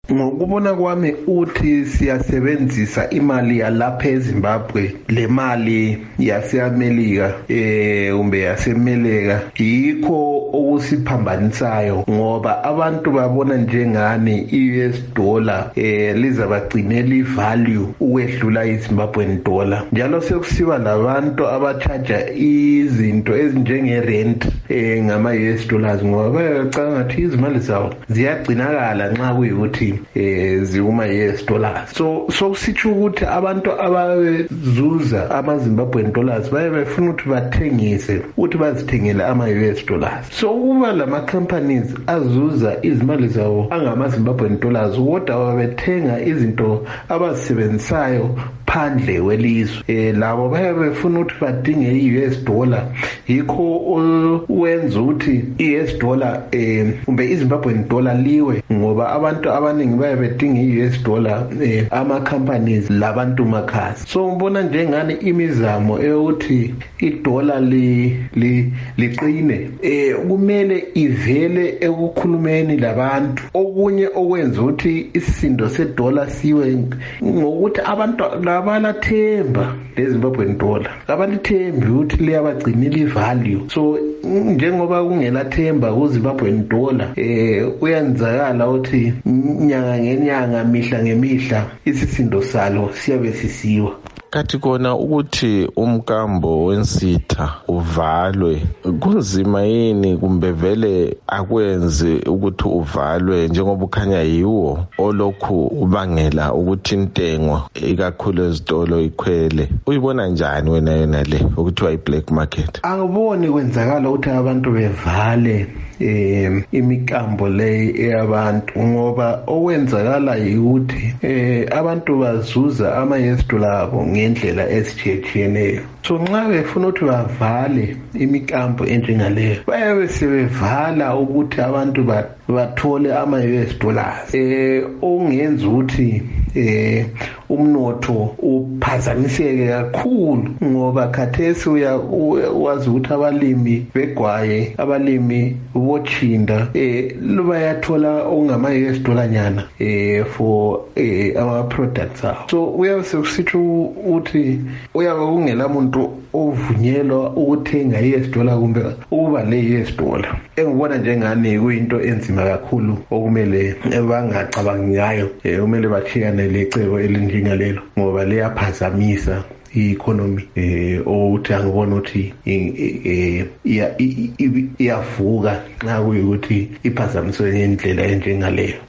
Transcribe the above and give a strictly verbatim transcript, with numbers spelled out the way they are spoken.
Ngokubona kwami uthi siyasebenzisa imali yalapha eZimbabwe, le mali yaseAmelika eh umbe yaseMelika, yikho okusiphambanisayo ngoba abantu babona njengani i-U S dollar eh lizabagcinela i-value ukwedlula iZimbabwean dollar. Njalo sekusiba labantu abachaja izinto ezinjenge rent eh ngama U S dollars ngoba bayacanga ngathi izimali zawo ziyagcinakala nxa kuyikuthi eh zikuma U S dollars. So sokusitsho ukuthi abantu abazuza ama Zimbabwean dollars baye befuna ukuthi bathengise ukuthi bazithengele ama U S dollars. So kuba lama companies azuza izimali zawo angama Zimbabwean dollars kodwa bethenga izinto abazisebenzisayo phandle welizwe, eh labo baye befuna ukuthi badinge i-U S dollar, yikho wenza ukuthi i-U S dollar eh kumbe iZimbabwean dollar liwe ngoba abantu abaningi baye bedinga i-U S dollar eh ama companies labantu makhasi. So ngibona njengani imizamo eyokuthi i-dollar li liqine eh kumele ivele ekukhulumeni labantu. Okunye okwenza ukuthi isisindo se-dollar siwe ngokuthi abantu abalathemba leZimbabwean dollar, abalithembi ukuthi liyabagcinela i-value. So njengoba kungelathemba kuZimbabwean dollar eh uyenzakala ukuthi nyanga ngenyanga mihla ngemihla isisindo salo siyabe sisiwa. Kathi kona ukuthi umkambo wensitha uvalwe kunzima yini kumbe vele akwenze ukuthi uvalwe njengoba ukhanya yiwo olokhu ubangela ukuthi intengo ikakhulu ezitolo ikhwele? Uyibona njani wena yona le okuthiwa i-black market? Angiboni kwenzakala ukuthi abantu bevale eh imikambo le eyabantu ngoba okwenzakala ukuthi eh abantu bazuza ama U S dollar abo ngendlela ezitshiyetshiyeneyo. So nxa befuna ukuthi bavale imikambo enjengaleyo bayabe sebevala ukuthi abantu bathole ama U S dollars eh ongenza ukuthi eh umnotho uphazamiseke kakhulu ngoba khathesi uyawazi ukuthi abalimi begwaye, abalimi bochinda eh bayathola ongama U S dollar nyana eh for eh our products abo. So uyabe sekusitsho ukuthi uyabe kungela muntu ovunyelwa ukuthenga i-U S dollar kumbe ukuba le-U S dollar. Engibona njengani kuyinto enzima kakhulu okumele bangacabangi ngayo, kumele bachiyane lecebo elinjengalelo ngoba liyaphazamisa i-economy eh ukuthi angibona ukuthi eh iyavuka nxa kuyikuthi iphazamiswe ngendlela enjengaleyo.